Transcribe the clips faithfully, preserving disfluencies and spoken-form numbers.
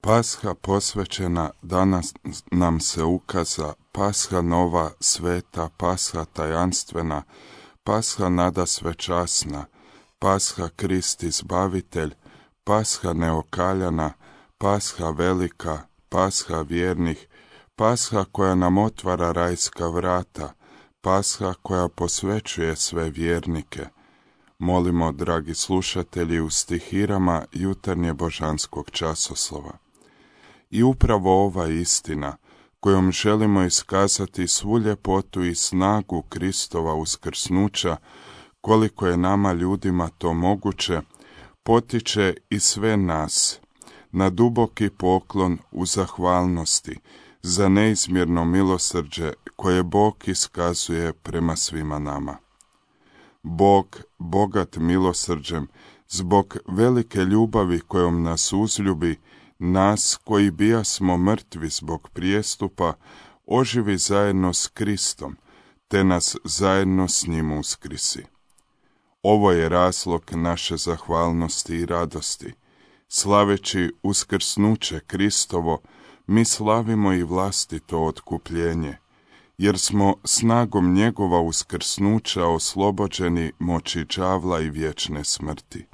Pasha posvećena danas nam se ukaza, Pasha nova, sveta, Pasha tajanstvena, Pasha nada svečasna, Pasha Krist izbavitelj, Pasha neokaljana, Pasha velika, Pasha vjernih, Pasha koja nam otvara rajska vrata, Pasha koja posvećuje sve vjernike. Molimo, dragi slušatelji, u stihirama jutarnje božanskog časoslova. I upravo ova istina, kojom želimo iskazati svu ljepotu i snagu Kristova uskrsnuća, koliko je nama ljudima to moguće, potiče i sve nas na duboki poklon u zahvalnosti za neizmjerno milosrđe koje Bog iskazuje prema svima nama. Bog, bogat milosrđem, zbog velike ljubavi kojom nas uzljubi, nas koji bijasmo mrtvi zbog prijestupa, oživi zajedno s Kristom, te nas zajedno s njim uskrisi. Ovo je razlog naše zahvalnosti i radosti. Slaveći uskrsnuće Kristovo, mi slavimo i vlastito otkupljenje, jer smo snagom njegova uskrsnuća oslobođeni moći đavla i vječne smrti.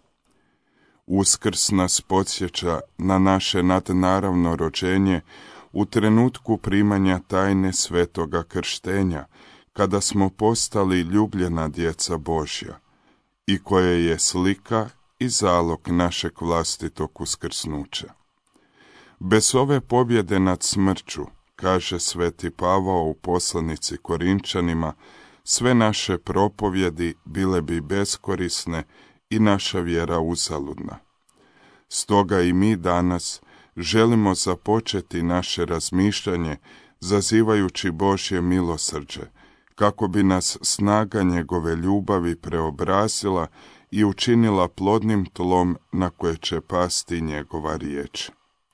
Uskrs nas podsjeća na naše nadnaravno rođenje u trenutku primanja tajne svetoga krštenja, kada smo postali ljubljena djeca Božja, i koje je slika i zalog našeg vlastitog uskrsnuća. Bez ove pobjede nad smrću, kaže sveti Pavao u poslanici Korinčanima, sve naše propovjedi bile bi beskorisne i naša vjera uzaludna. Stoga i mi danas želimo započeti naše razmišljanje zazivajući Božje milosrđe, kako bi nas snaga njegove ljubavi preobrazila i učinila plodnim tlom na koje će pasti njegova riječ.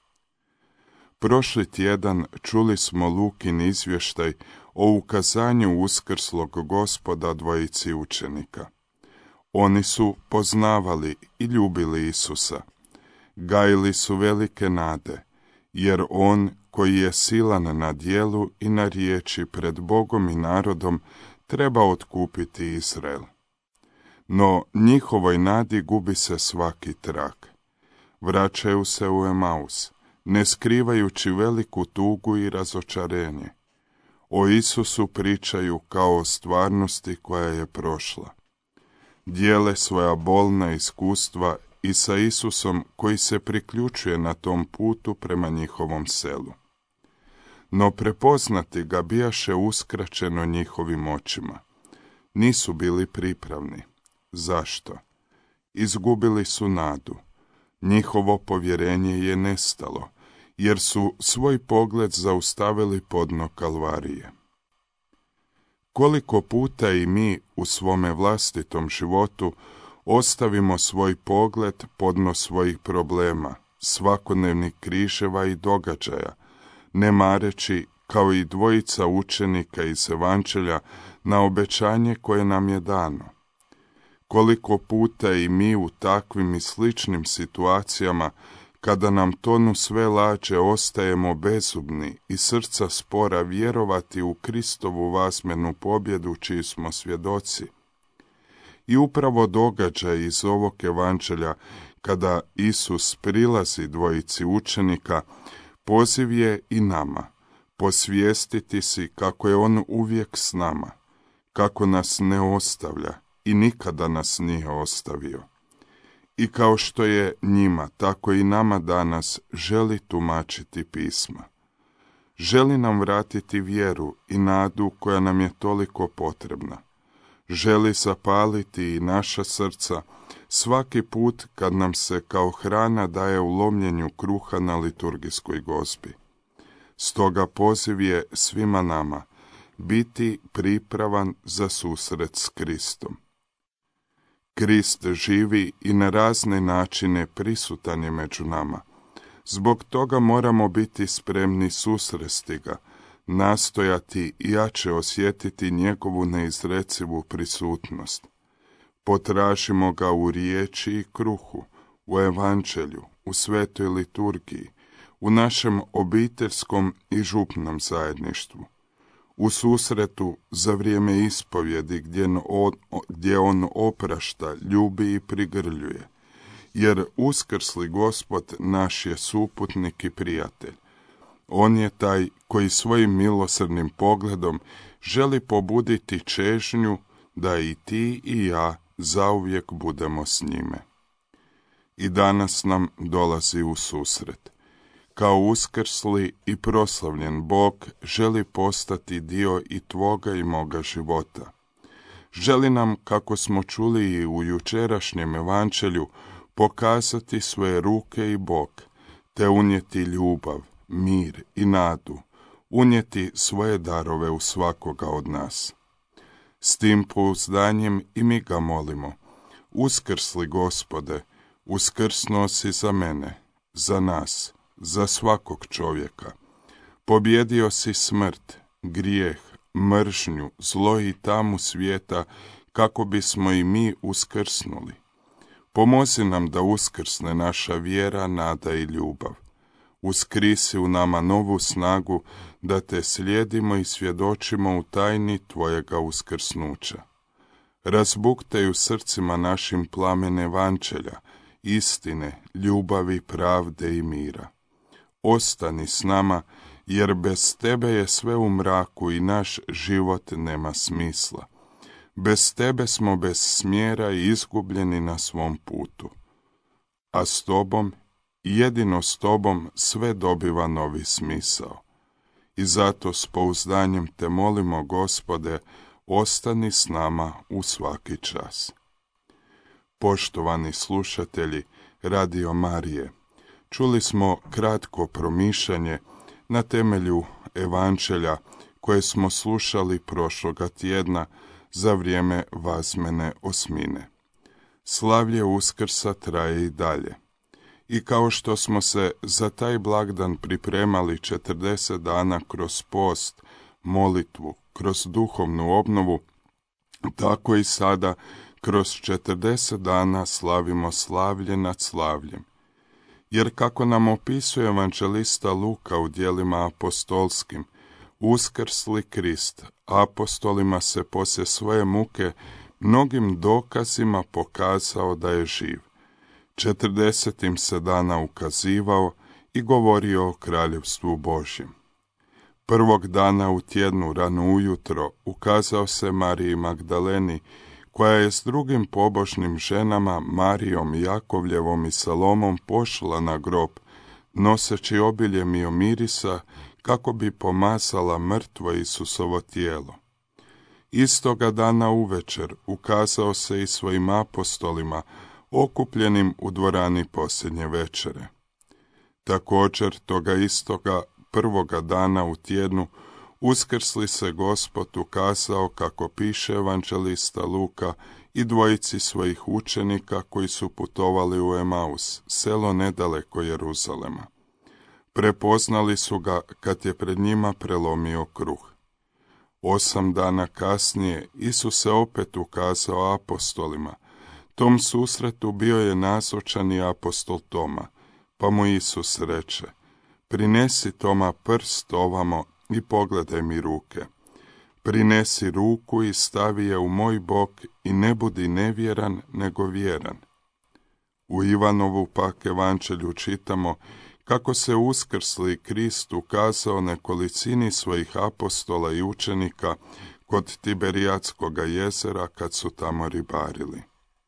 Prošli tjedan čuli smo Lukin izvještaj o ukazanju uskrslog Gospoda dvojici učenika. Oni su poznavali i ljubili Isusa. Gajili su velike nade, jer on, koji je silan na djelu i na riječi pred Bogom i narodom, treba otkupiti Izrael. No njihovoj nadi gubi se svaki trag. Vraćaju se u Emaus, ne skrivajući veliku tugu i razočarenje. O Isusu pričaju kao o stvarnosti koja je prošla. Dijele svoja bolna iskustva i sa Isusom koji se priključuje na tom putu prema njihovom selu. No prepoznati ga bijaše uskraćeno njihovim očima. Nisu bili pripravni. Zašto? Izgubili su nadu. Njihovo povjerenje je nestalo, jer su svoj pogled zaustavili pod dno Kalvarije. Koliko puta i mi u svome vlastitom životu ostavimo svoj pogled pod dno svojih problema, svakodnevnih križeva i događaja, ne mareći, kao i dvojica učenika iz Evanđelja, na obećanje koje nam je dano. Koliko puta i mi u takvim i sličnim situacijama, kada nam tonu sve lađe, ostajemo bezumni i srca spora vjerovati u Kristovu vazmenu pobjedu čiji smo svjedoci. I upravo događaj iz ovog evanđelja, kada Isus prilazi dvojici učenika, poziv je i nama posvijestiti si kako je on uvijek s nama, kako nas ne ostavlja i nikada nas nije ostavio. I kao što je njima, tako i nama danas želi tumačiti pisma. Želi nam vratiti vjeru i nadu koja nam je toliko potrebna. Želi zapaliti i naša srca svaki put kad nam se kao hrana daje u lomljenju kruha na liturgijskoj gozbi. Stoga poziv je svima nama biti pripravan za susret s Kristom. Krist živi i na razne načine prisutan je među nama. Zbog toga moramo biti spremni susresti ga, nastojati i jače osjetiti njegovu neizrecivu prisutnost. Potražimo ga u riječi i kruhu, u evanđelju, u svetoj liturgiji, u našem obiteljskom i župnom zajedništvu, u susretu za vrijeme ispovjedi gdje on, gdje on oprašta, ljubi i prigrljuje, jer uskrsli Gospod naš je suputnik i prijatelj. On je taj koji svojim milosrdnim pogledom želi pobuditi čežnju da i ti i ja zauvijek budemo s njime. I danas nam dolazi u susret. Kao uskrsli i proslavljen Bog želi postati dio i tvoga i moga života. Želi nam, kako smo čuli i u jučerašnjem evanđelju, pokazati svoje ruke i bok, te unijeti ljubav, mir i nadu, unijeti svoje darove u svakoga od nas. S tim pouzdanjem i mi ga molimo: uskrsli Gospode, uskrsnuo si za mene, za nas, za svakog čovjeka. Pobjedio si smrt, grijeh, mržnju, zlo i tamu svijeta, kako bismo i mi uskrsnuli. Pomozi nam da uskrsne naša vjera, nada i ljubav. Uskrisi u nama novu snagu da te slijedimo i svjedočimo u tajni tvojega uskrsnuća. Razbuktaj u srcima našim plamen evanđelja, istine, ljubavi, pravde i mira. Ostani s nama, jer bez tebe je sve u mraku i naš život nema smisla. Bez tebe smo bez smjera i izgubljeni na svom putu. A s tobom, jedino s tobom, sve dobiva novi smisao. I zato s pouzdanjem te molimo, Gospode, ostani s nama u svaki čas. Poštovani slušatelji Radio Marije, čuli smo kratko promišljanje na temelju evanđelja koje smo slušali prošloga tjedna za vrijeme Vazmene osmine. Slavlje Uskrsa traje i dalje. I kao što smo se za taj blagdan pripremali četrdeset dana kroz post, molitvu, kroz duhovnu obnovu, tako i sada kroz četrdeset dana slavimo slavlje nad slavljem. Jer kako nam opisuje evanđelista Luka u djelima apostolskim, uskrsli Krist apostolima se poslije svoje muke mnogim dokazima pokazao da je živ. Četrdeset im se dana ukazivao i govorio o kraljevstvu Božjem. Prvog dana u tjednu rano ujutro ukazao se Mariji Magdaleni, koja je s drugim pobožnim ženama, Marijom, Jakovljevom i Salomom, pošla na grob, noseći obilje miomirisa, kako bi pomazala mrtvo Isusovo tijelo. Istoga dana uvečer ukazao se i svojim apostolima, okupljenim u dvorani posljednje večere. Također toga istoga prvoga dana u tjednu uskrsli se Gospod ukazao, kako piše evanđelista Luka, i dvojici svojih učenika koji su putovali u Emaus, selo nedaleko Jeruzalema. Prepoznali su ga kad je pred njima prelomio kruh. Osam dana kasnije Isus se opet ukazao apostolima. Tom susretu bio je nazočan i apostol Toma, pa mu Isus reče: prinesi Toma prst ovamo i pogledaj mi ruke. Prinesi ruku i stavi je u moj bok i ne budi nevjeran, nego vjeran. U Ivanovu pak evanđelju čitamo kako se uskrsli Krist ukazao nekolicini svojih apostola i učenika kod Tiberijatskoga jezera kad su tamo ribarili.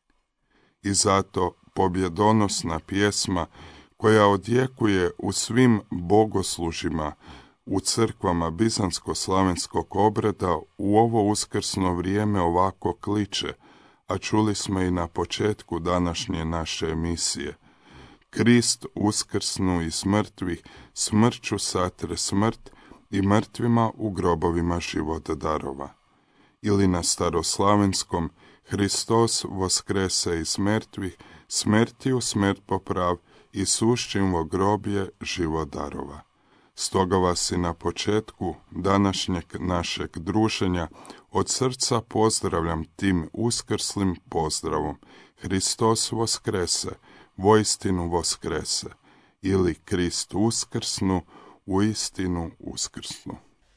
I zato pobjedonosna pjesma koja odjekuje u svim bogoslužima u crkvama bizansko-slavenskog obreda u ovo uskrsno vrijeme ovako kliče, a čuli smo i na početku današnje naše emisije: Krist uskrsnu iz mrtvih, smrću satre smrt i mrtvima u grobovima život darova. Ili na staroslavenskom: Hristos voskrese iz mrtvih, smrtiju smrt poprav i sušćim vo grobje život darova. Stoga vas i na početku današnjeg našeg druženja od srca pozdravljam tim uskrslim pozdravom: Hristos voskrese, voistinu voskrese. ili Krist uskrsnu, uistinu uskrsnu.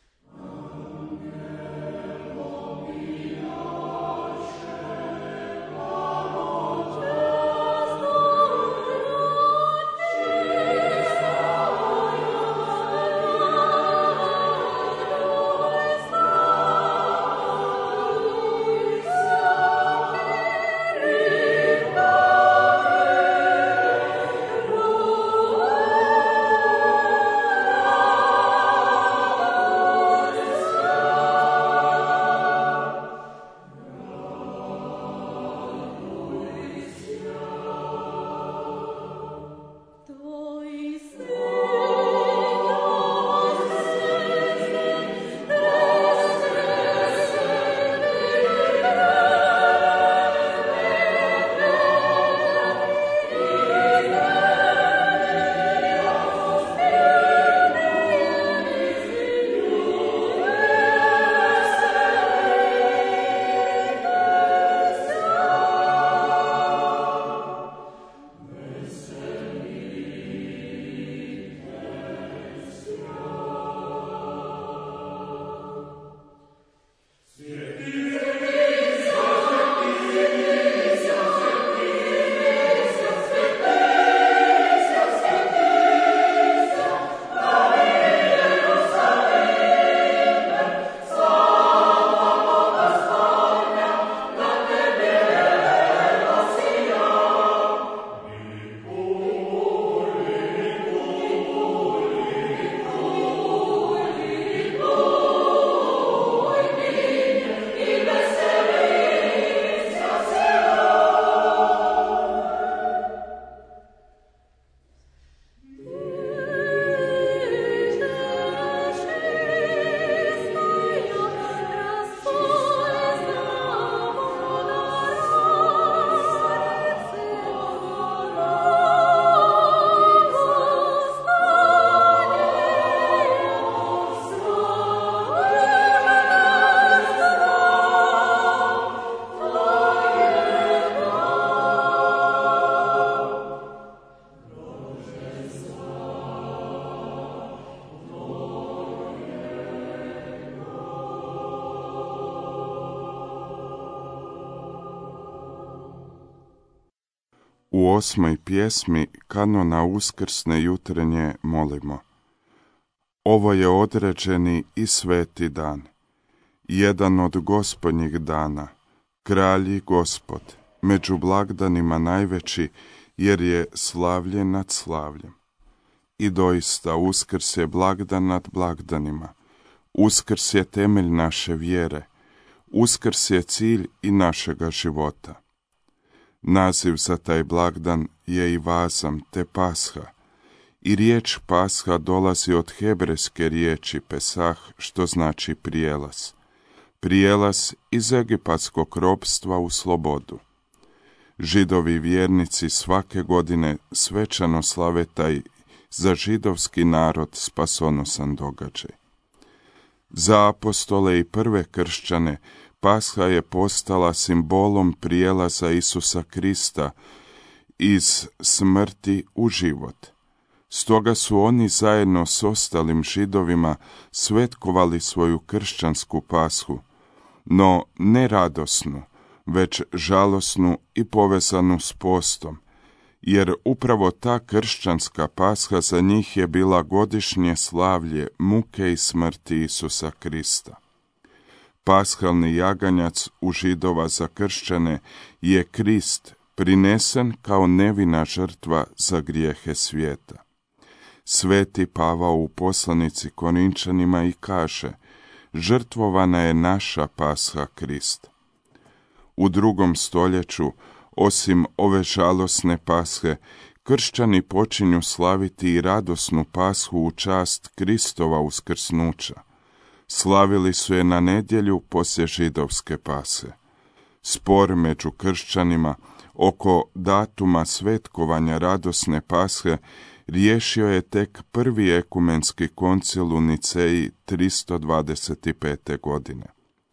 U osmoj pjesmi kanona uskrsne jutrenje molimo: Ovo je određeni i sveti dan, jedan od Gospodnjih dana, kralji Gospod, među blagdanima najveći, jer je slavlje nad slavljem. I doista Uskrs je blagdan nad blagdanima, Uskrs je temelj naše vjere, Uskrs je cilj i našega života. Naziv za taj blagdan je i vazam te Pasha, i riječ Pasha dolazi od hebrejske riječi Pesah, što znači prijelaz. Prijelaz iz egipatskog ropstva u slobodu. Židovi vjernici svake godine svečano slave taj za židovski narod spasonosan događaj. Za apostole i prve kršćane Pasha je postala simbolom prijelaza Isusa Krista iz smrti u život. Stoga su oni zajedno s ostalim Židovima svetkovali svoju kršćansku Pashu, no ne radosnu, već žalosnu i povezanu s postom, jer upravo ta kršćanska Pasha za njih je bila godišnje slavlje muke i smrti Isusa Krista. Pashalni jaganjac u Židova za kršćane je Krist, prinesen kao nevina žrtva za grijehe svijeta. Sveti Pavao u poslanici Korinčanima i kaže: žrtvovana je naša Pasha Krist. U drugom stoljeću, osim ove žalosne Pashe, kršćani počinju slaviti i radosnu Pashu u čast Kristova uskrsnuća. Slavili su je na nedjelju poslije židovske Pashe. Spor među kršćanima oko datuma svetkovanja radosne Pashe riješio je tek prvi ekumenski koncil u Niceji tristo dvadeset pete. godine.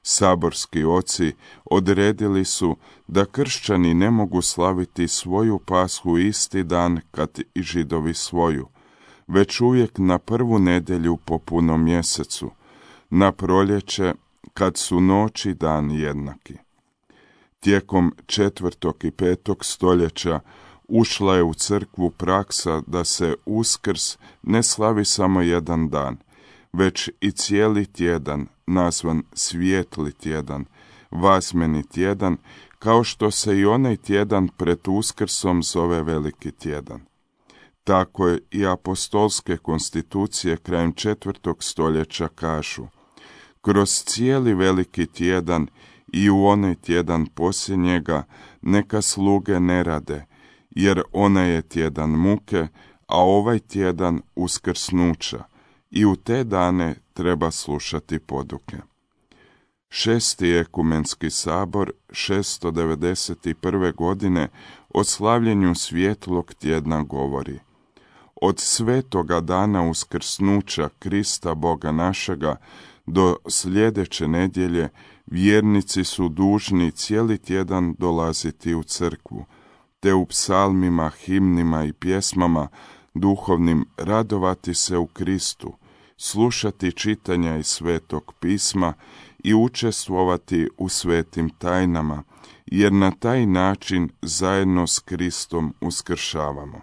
Saborski oci odredili su da kršćani ne mogu slaviti svoju Pashu isti dan kad i Židovi svoju, već uvijek na prvu nedjelju po punom mjesecu, na proljeće kad su noć i dan jednaki. Tijekom četvrtog i petog stoljeća ušla je u crkvu praksa da se Uskrs ne slavi samo jedan dan, već i cijeli tjedan, nazvan svijetli tjedan, vazmeni tjedan, kao što se i onaj tjedan pred Uskrsom zove veliki tjedan. Tako je i apostolske konstitucije krajem četvrtog stoljeća kažu: kroz cijeli veliki tjedan i u onaj tjedan poslije njega neka sluge ne rade, jer onaj je tjedan muke, a ovaj tjedan uskrsnuća, i u te dane treba slušati poduke. Šesti ekumenski sabor šesto devedeset prve. godine o slavljenju svjetlog tjedna govori: od svetoga dana uskrsnuća Krista Boga našega do sljedeće nedjelje vjernici su dužni cijeli tjedan dolaziti u crkvu, te u psalmima, himnima i pjesmama duhovnim radovati se u Kristu, slušati čitanja iz Svetog pisma i učestvovati u svetim tajnama, jer na taj način zajedno s Kristom uskršavamo.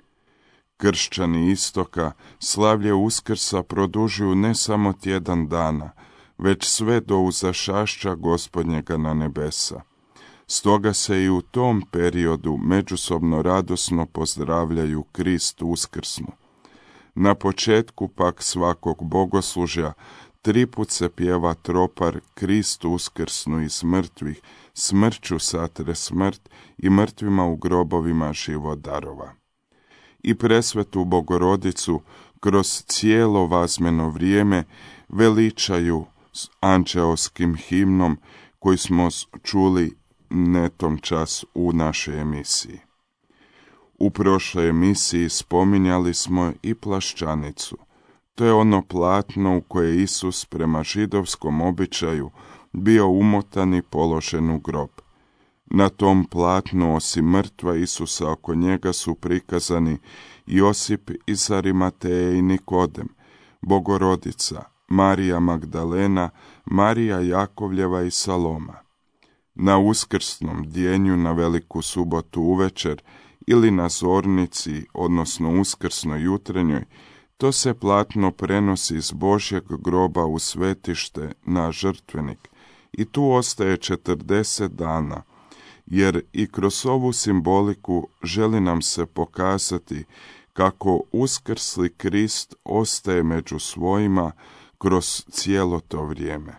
Kršćani istoka slavlje Uskrsa produžuju ne samo tjedan dana, već sve do uzašašća Gospodnjega na nebesa. Stoga se i u tom periodu međusobno radosno pozdravljaju Krist uskrsnu. Na početku pak svakog bogoslužja triput se pjeva tropar Krist uskrsnu iz mrtvih, smrću satre smrt i mrtvima u grobovima život darova. I presvetu Bogorodicu kroz cijelo vazmeno vrijeme veličaju s anđeoskim himnom koji smo čuli netom čas u našoj emisiji. U prošloj emisiji spominjali smo i plaščanicu. To je ono platno u koje je Isus prema židovskom običaju bio umotan i položen u grob. Na tom platnu osim mrtva Isusa oko njega su prikazani Josip iz Arimateje i Nikodem, Bogorodica, Marija Magdalena, Marija Jakovljeva i Saloma. Na uskrsnom djenju na veliku subotu uvečer ili na zornici, odnosno uskrsnoj jutrenjoj, to se platno prenosi iz Božjeg groba u svetište na žrtvenik i tu ostaje četrdeset dana, jer i kroz ovu simboliku želi nam se pokazati kako uskrsli Krist ostaje među svojima kroz cijelo to vrijeme.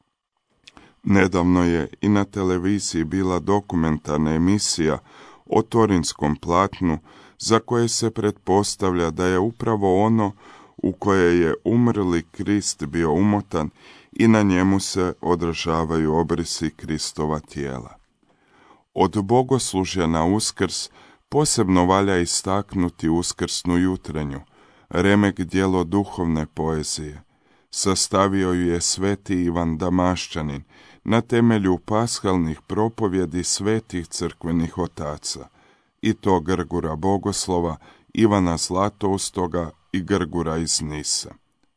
Nedavno je i na televiziji bila dokumentarna emisija o Torinskom platnu, za koje se pretpostavlja da je upravo ono u koje je umrli Krist bio umotan i na njemu se odražavaju obrisi Kristova tijela. Od bogoslužja na Uskrs posebno valja istaknuti uskrsnu jutrenju, remek djelo duhovne poezije. Sastavio ju je sveti Ivan Damaščanin na temelju paskalnih propovjedi svetih crkvenih otaca, i to Grgura Bogoslova, Ivana Zlatoustoga i Grgura iz Nisa.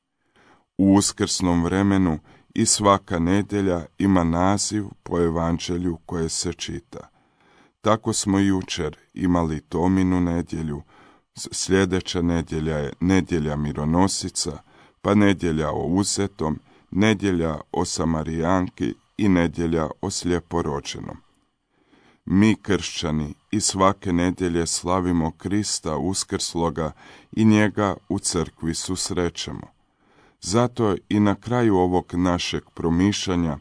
U uskrsnom vremenu i svaka nedjelja ima naziv po evanđelju koje se čita. Tako smo jučer imali Tominu nedjelju, sljedeća nedjelja je nedjelja mironosica, pa nedjelja o uzetom, nedjelja o Samarijanki i nedjelja o slijeporođenom. Mi kršćani i svake nedjelje slavimo Krista uskrsloga i njega u crkvi susrećemo. Zato i na kraju ovog našeg promišljanja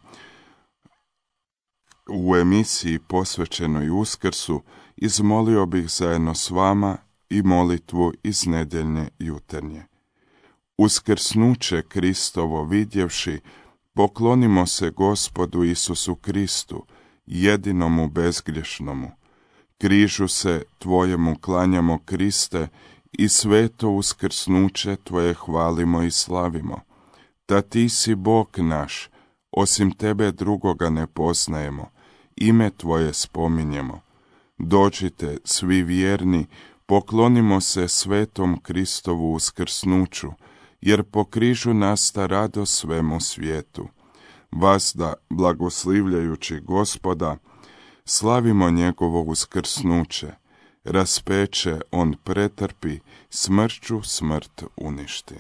u emisiji posvećenoj Uskrsu izmolio bih zajedno s vama i molitvu iz nedjeljne jutarnje. Uskrsnuće Kristovo vidjevši, poklonimo se Gospodu Isusu Kristu, jedinomu bezgriješnomu. Križu se tvojemu klanjamo, Kriste, i sveto uskrsnuće tvoje hvalimo i slavimo. Da ti si Bog naš, Osim tebe drugoga ne poznajemo, ime tvoje spominjemo. Dođite, svi vjerni, poklonimo se svetom Kristovu uskrsnuću, jer po križu nasta radost svemu svijetu. Vazda, blagoslivljajući Gospoda, slavimo njegovo uskrsnuće. Raspeće, on pretrpi, smrću smrt uništi.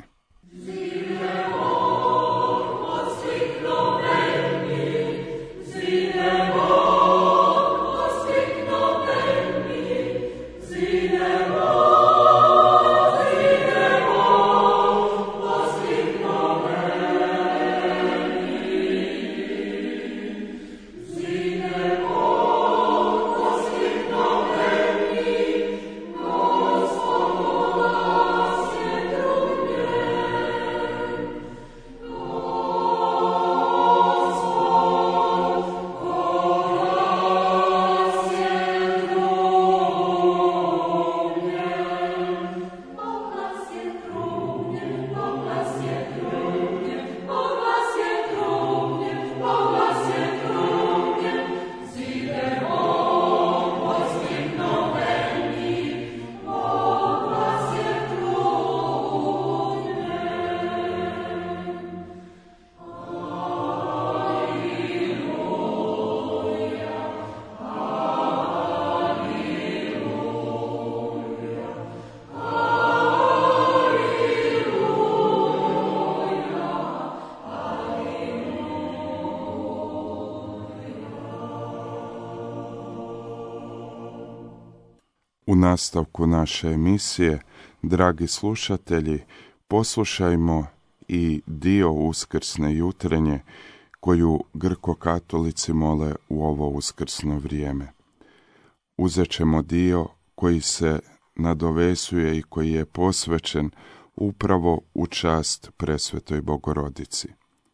U nastavku naše emisije, dragi slušatelji, poslušajmo i dio uskrsne jutrenje koju grko-katolici mole u ovo uskrsno vrijeme. Uzet ćemo dio koji se nadovezuje i koji je posvećen upravo u čast presvetoj Bogorodici.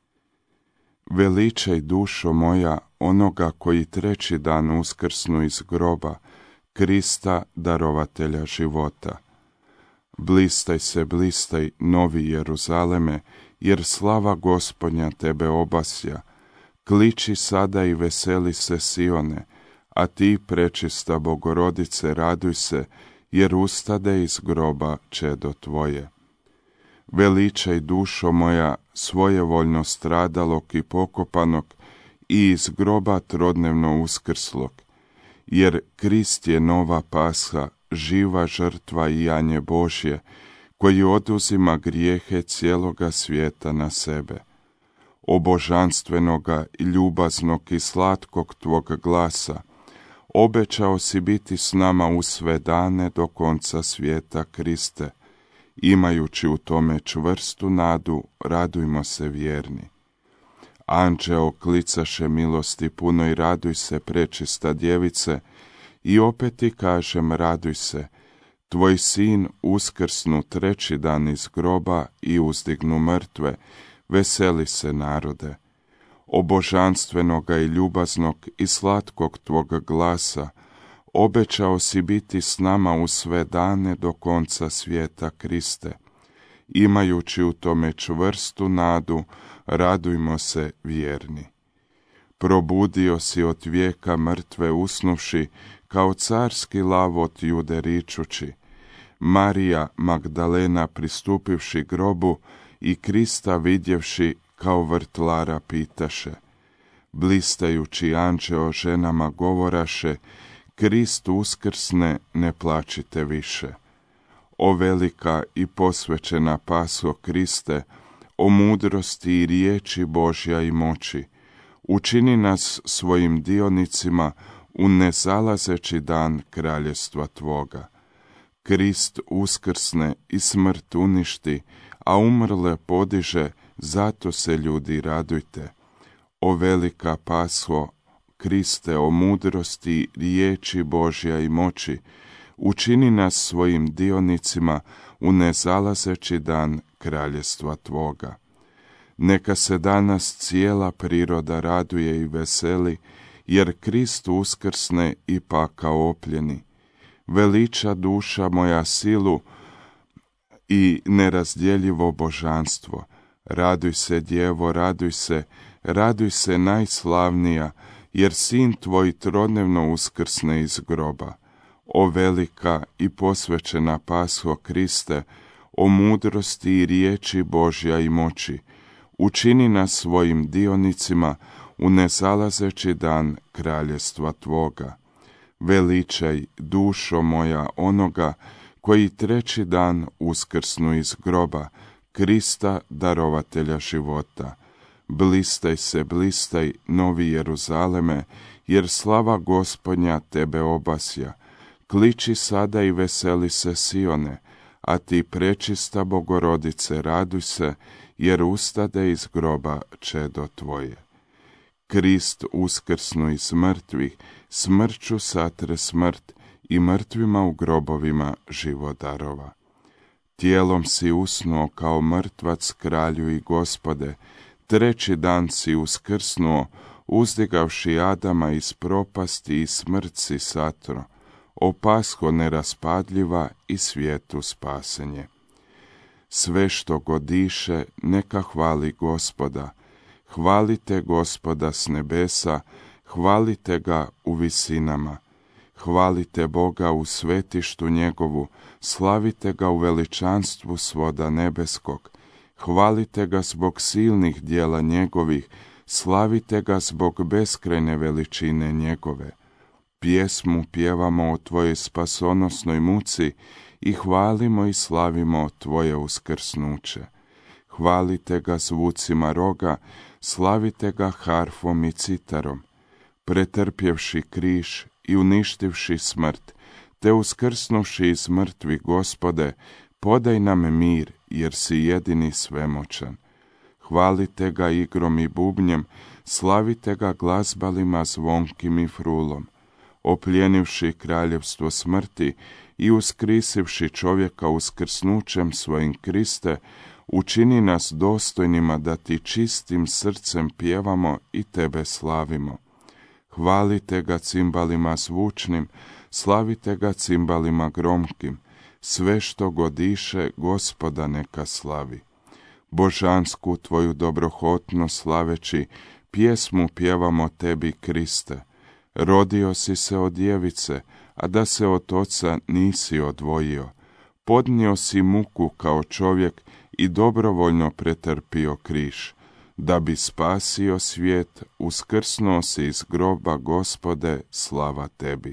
Veličaj, dušo moja, onoga koji treći dan uskrsnu iz groba, Krista, darovatelja života. Blistaj se, blistaj, novi Jeruzaleme, jer slava Gospodnja tebe obasja. Kliči sada i veseli se, Sione, a ti, prečista Bogorodice, raduj se, jer ustade iz groba čedo tvoje. Veličaj, dušo moja, svojevoljno stradalog i pokopanog i iz groba trodnevno uskrslog, jer Krist je nova Pasha, živa žrtva i janje Božje, koji oduzima grijehe cijeloga svijeta na sebe. O božanstvenoga i ljubaznog i slatkog tvog glasa, obećao si biti s nama u sve dane do konca svijeta, Kriste. Imajući u tome čvrstu nadu, radujmo se vjerni. Anđeo klicaše milosti puno i raduj se, prečista djevice, i opet ti kažem, raduj se, tvoj sin uskrsnu treći dan iz groba i uzdignu mrtve, veseli se, narode. O božanstvenoga i ljubaznog i slatkog tvog glasa, obećao si biti s nama u sve dane do konca svijeta, Kriste. Imajući u tome čvrstu nadu, radujmo se vjerni. Probudio si od vijeka mrtve usnuvši, kao carski lav od Jude ričući. Marija Magdalena pristupivši grobu i Krista vidjevši, kao vrtlara pitaše. Blistajući anđeo ženama govoraše, Krist uskrsne, ne plačite više. O velika i posvećena Pasho Kriste, o mudrosti i riječi Božja i moći, učini nas svojim dionicima u nezalazeći dan kraljevstva tvoga. Krist uskrsne i smrt uništi, a umrle podiže, zato se ljudi radujte. O velika Pasho Kriste, o mudrosti, riječi Božja i moći, učini nas svojim dionicima u nezalazeći dan kraljevstva tvoga. Neka se danas cijela priroda raduje i veseli, jer Krist uskrsne i pakao opljeni. Veliča duša moja silu i nerazdjeljivo božanstvo. Raduj se, djevo, raduj se, raduj se najslavnija, jer sin tvoj trodnevno uskrsne iz groba. O velika i posvećena Pasho Kriste, o mudrosti i riječi Božja i moći, učini nas svojim dionicima u nezalazeći dan kraljestva tvoga. Veličaj, dušo moja, onoga koji treći dan uskrsnu iz groba, Krista, darovatelja života. Blistaj se, blistaj, Novi Jeruzaleme, jer slava Gospodnja tebe obasja. Kliči sada i veseli se, Sione, a ti, prečista Bogorodice, raduj se, jer ustade iz groba čedo tvoje. Krist uskrsnu iz mrtvih, smrću satre smrt i mrtvima u grobovima život darova. Tijelom si usnuo kao mrtvac, kralju i Gospode, treći dan si uskrsnuo, uzdigavši Adama iz propasti i smrt si satro, o Pasho neraspadljiva i svijetu spasenje. Sve što godiše, neka hvali Gospoda. Hvalite Gospoda s nebesa, hvalite ga u visinama. Hvalite Boga u svetištu njegovu, slavite ga u veličanstvu svoda nebeskog. Hvalite ga zbog silnih dijela njegovih, slavite ga zbog beskrajne veličine njegove. Pjesmu pjevamo o tvojoj spasonosnoj muci i hvalimo i slavimo tvoje uskrsnuće. Hvalite ga zvucima roga, slavite ga harfom i citarom. Pretrpjevši križ i uništivši smrt, te uskrsnuši iz mrtvih, Gospode, podaj nam mir, jer si jedini svemoćan. Hvalite ga igrom i bubnjem, slavite ga glazbalima zvonkim i frulom. Opljenivši kraljevstvo smrti i uskrisivši čovjeka uskrsnućem svojim, Kriste, učini nas dostojnima da ti čistim srcem pjevamo i tebe slavimo. Hvalite ga cimbalima zvučnim, slavite ga cimbalima gromkim, sve što godiše, Gospoda neka slavi. Božansku tvoju dobrohotno slaveći, pjesmu pjevamo tebi, Kriste. Rodio si se od djevice, a da se od oca nisi odvojio. Podnio si muku kao čovjek i dobrovoljno pretrpio križ. Da bi spasio svijet, uskrsnuo si iz groba, Gospode, slava tebi.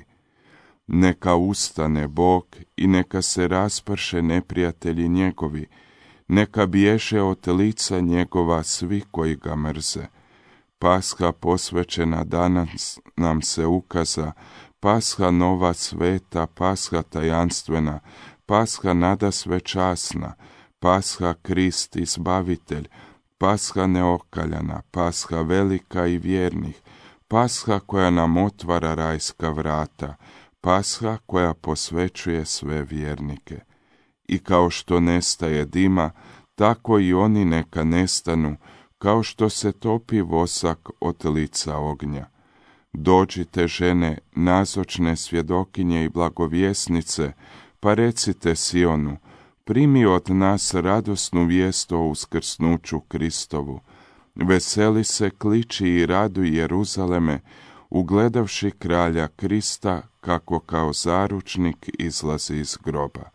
Neka ustane Bog i neka se rasprše neprijatelji njegovi, neka bježe od lica njegova svi koji ga mrze. Pasha posvećena danas nam se ukaza, Pasha nova sveta, Pasha tajanstvena, Pasha nadasve časna, Pasha Krist izbavitelj, Pasha neokaljana, Pasha velika i vjernih, Pasha koja nam otvara rajska vrata, Pasha koja posvećuje sve vjernike. I kao što nestaje dima, tako i oni neka nestanu, kao što se topi vosak od lica ognja. Dođite, žene, nazočne svjedokinje i blagovjesnice, pa recite Sionu, primi od nas radosnu vijest o uskrsnuću Kristovu. Veseli se, kliči i raduj, Jeruzaleme, ugledavši kralja Krista, kako kao zaručnik izlazi iz groba.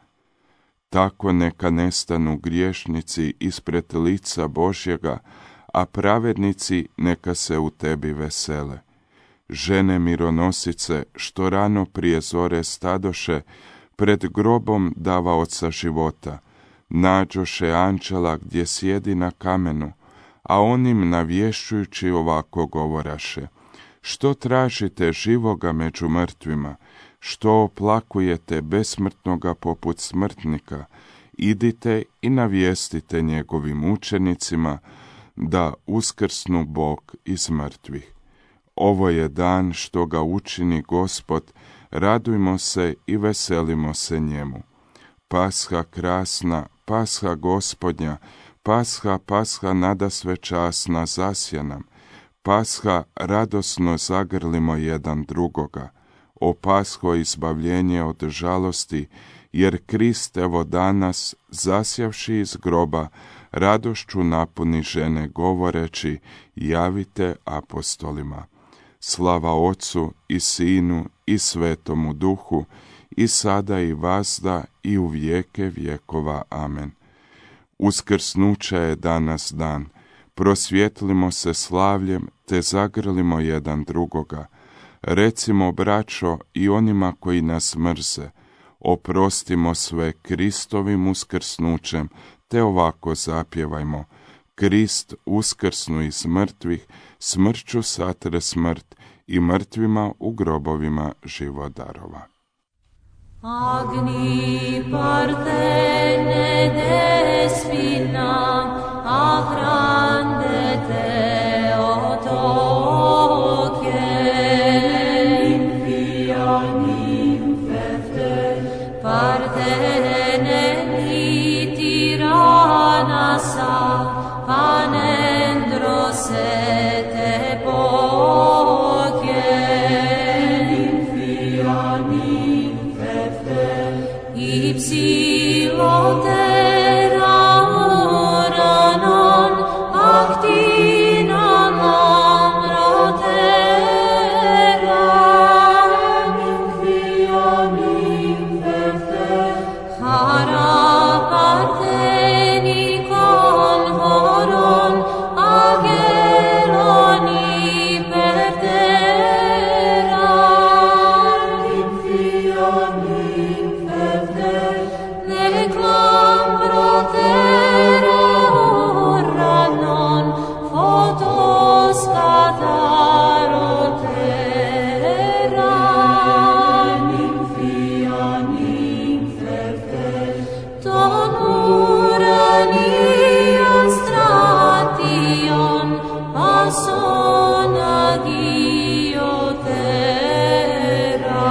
Tako neka nestanu griješnici ispred lica Božjega, a pravednici neka se u tebi vesele. Žene mironosice, što rano prije zore stadoše, pred grobom davaoca života, nađoše anđela gdje sjedi na kamenu, a onim navješćujući ovako govoraše: što tražite živoga među mrtvima, što oplakujete besmrtnoga poput smrtnika, idite i navijestite njegovim učenicima da uskrsnu Bog iz mrtvih. Ovo je dan što ga učini Gospod, radujmo se i veselimo se njemu. Pasha krasna, Pasha Gospodnja, Pasha, Pasha nadasve časna, zasja nam. Pasha radosno zagrlimo jedan drugoga. O Pasho izbavljenje od žalosti, jer Krist evo danas, zasjavši iz groba, radošću napuni žene govoreći, javite apostolima. Slava Otcu i Sinu i Svetomu Duhu, i sada i vazda i u vijeke vjekova. Amen. Uskrsnuće je danas dan. Prosvjetlimo se slavljem, te zagrlimo jedan drugoga. Recimo, braćo, i onima koji nas mrze, oprostimo sve Kristovim uskrsnućem, te ovako zapjevajmo. Krist uskrsnu iz mrtvih, smrću satre smrt i mrtvima u grobovima život darova. Agni partene despina, agrande te otoke, infianim fefte, partene ni tiranasa, panendro se te poke, infianim Ipsilotera oranon actina namrotera infianim fefte hara parteni convoron ageroni pertera infianim fefte Neclam protera oranon photos catarotera infianim fefte ton uranion stration passon agiotera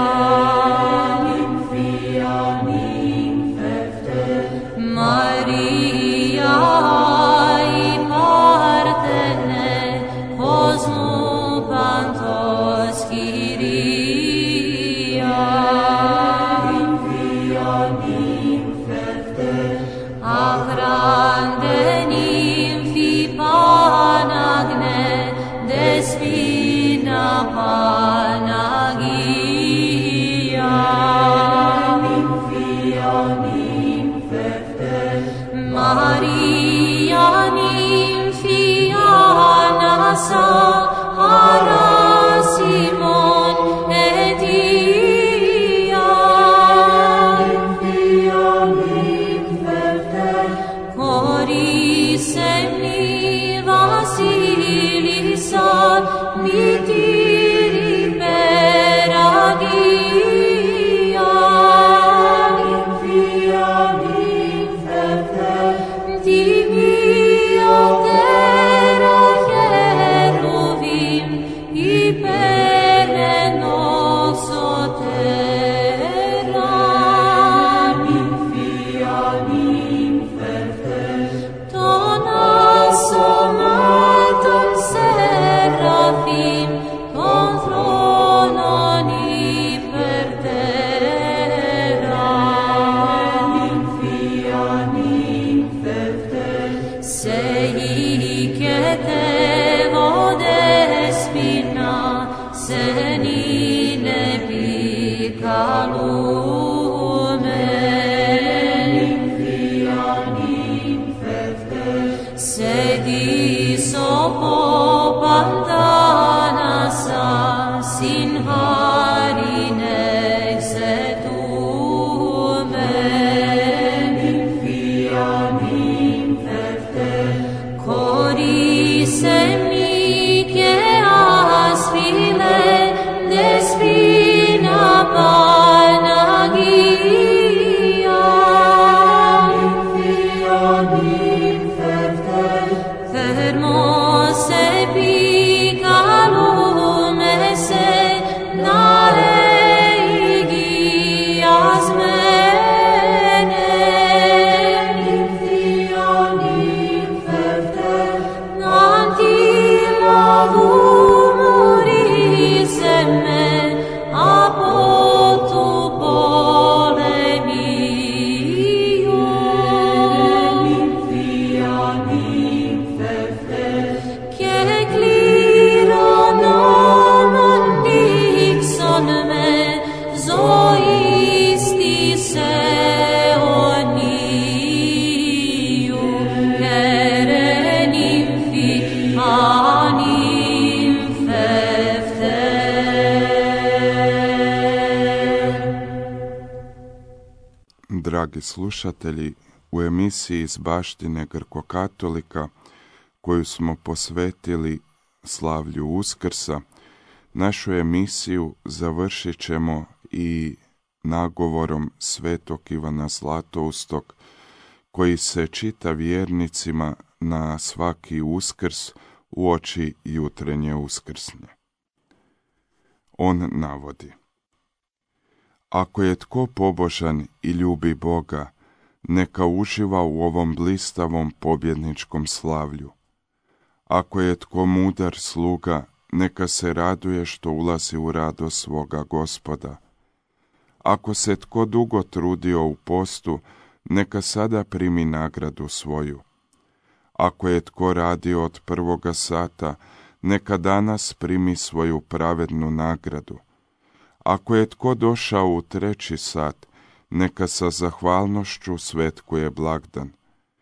infianim Maria i partene cosmu pantos Kyria infianim fefte agrande nymphi panagne despina panagia infianim Maria nymphianasa hara Simon etia infianim fefte coris semni Vasilisa mitiri peragia infianim Timiotera cheruvim hyperenosotera infianim fefte ton asomaton serafim ton thronon hypertera infianim Seikete vodespina, senine picalume, infianim fefte, sedis opopantanasa, sinharine exetume, infianim fefte, coris semnice aspile despina panagia infianim fefte fermose dragi slušatelji, u emisiji iz baštine Grko-katolika, koju smo posvetili slavlju Uskrsa, našu emisiju završit ćemo i nagovorom svetog Ivana Zlatoustog, koji se čita vjernicima na svaki Uskrs uoči jutrenje uskrsnje. On navodi: Ako je tko pobožan i ljubi Boga, neka uživa u ovom blistavom pobjedničkom slavlju. Ako je tko mudar sluga, neka se raduje što ulazi u radost svoga Gospoda. Ako se tko dugo trudio u postu, neka sada primi nagradu svoju. Ako je tko radio od prvoga sata, neka danas primi svoju pravednu nagradu. Ako je tko došao u treći sat, neka sa zahvalnošću svetkuje blagdan.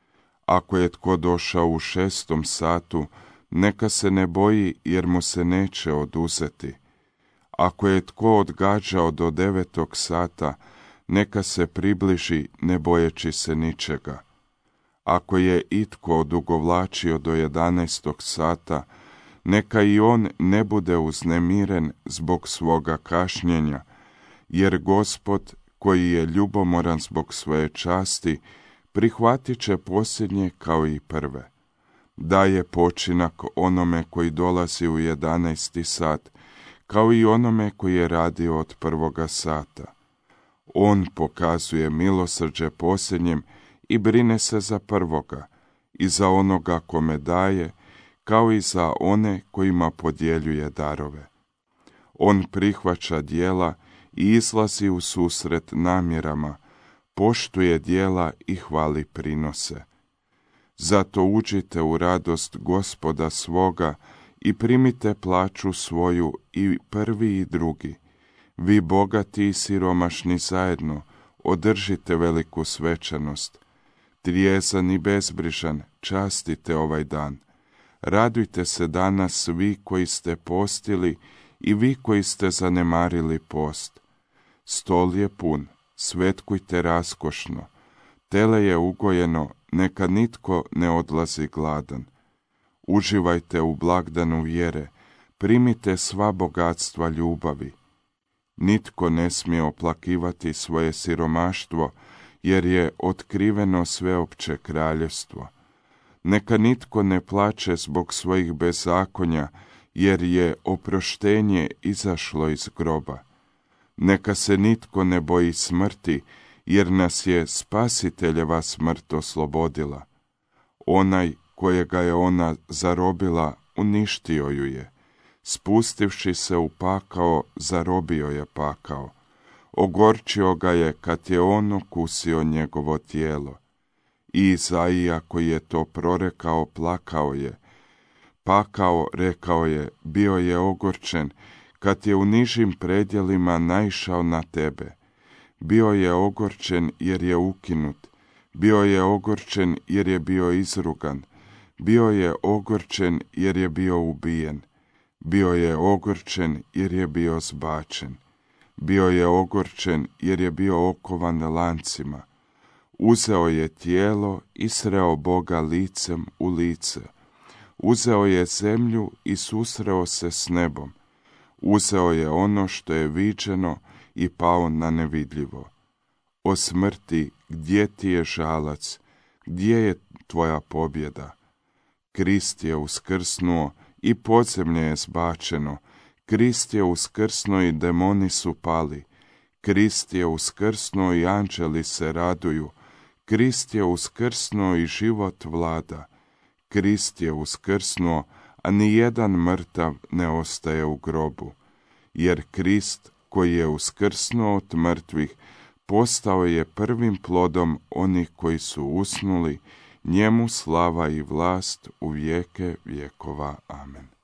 Ako je tko došao u šestom satu, neka se ne boji, jer mu se neće oduzeti. Ako je tko odgađao do devetog sata, neka se približi, ne bojeći se ničega. Ako je itko odugovlačio do jedanaestog sata, neka i on ne bude uznemiren zbog svoga kašnjenja, jer Gospod, koji je ljubomoran zbog svoje časti, prihvatit će posljednje kao i prve. Daje počinak onome koji dolazi u jedanaesti sat, kao i onome koji je radio od prvoga sata. On pokazuje milosrđe posljednjem i brine se za prvoga i za onoga kome daje, kao i za one kojima podjeljuje darove. On prihvaća djela i izlazi u susret namjerama, poštuje djela i hvali prinose. Zato uđite u radost Gospoda svoga i primite plaću svoju, i prvi i drugi. Vi bogati i siromašni zajedno održite veliku svečanost. Trijezan i bezbrižan častite ovaj dan. Radujte se danas vi koji ste postili i vi koji ste zanemarili post. Stol je pun, svetkujte raskošno. Tele je ugojeno, neka nitko ne odlazi gladan. Uživajte u blagdanu vjere, primite sva bogatstva ljubavi. Nitko ne smije oplakivati svoje siromaštvo, jer je otkriveno sveopće kraljevstvo. Neka nitko ne plače zbog svojih bezakonja, jer je oproštenje izašlo iz groba. Neka se nitko ne boji smrti, jer nas je Spasiteljeva smrt oslobodila. Onaj kojega je ona zarobila, uništio ju je. Spustivši se u pakao, zarobio je pakao. Ogorčio ga je kad je on okusio njegovo tijelo. I Izaija, koji je to prorekao, plakao je. Pakao, rekao je, bio je ogorčen kad je u nižim predjelima naišao na tebe. Bio je ogorčen jer je ukinut. Bio je ogorčen jer je bio izrugan. Bio je ogorčen jer je bio ubijen. Bio je ogorčen jer je bio zbačen. Bio je ogorčen jer je bio okovan lancima. Uzeo je tijelo i sreo Boga licem u lice. Uzeo je zemlju i susreo se s nebom. Uzeo je ono što je viđeno i pao na nevidljivo. O smrti, gdje ti je žalac? Gdje je tvoja pobjeda? Krist je uskrsnuo i podzemlje je zbačeno. Krist je uskrsnuo i demoni su pali. Krist je uskrsnuo i anđeli se raduju. Krist je uskrsnuo i život vlada. Krist je uskrsnuo, a ni jedan mrtav ne ostaje u grobu. Jer Krist, koji je uskrsnuo od mrtvih, postao je prvim plodom onih koji su usnuli, njemu slava i vlast u vijeke vjekova. Amen.